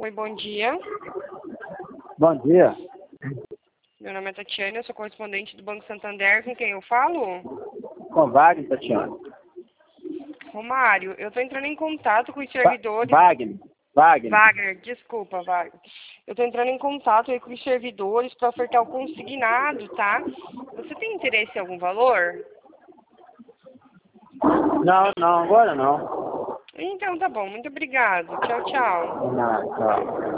Oi, bom dia. Bom dia. Meu nome é Tatiana, eu sou correspondente do Banco Santander. Com quem eu falo? Com Wagner, Tatiana. Romário, eu estou entrando em contato com os servidores... Wagner. Wagner, desculpa, Wagner. Eu estou entrando em contato aí com os servidores para ofertar o consignado, tá? Você tem interesse em algum valor? Não, agora não. Então tá bom, muito obrigado. Tchau, tchau. Não, tchau.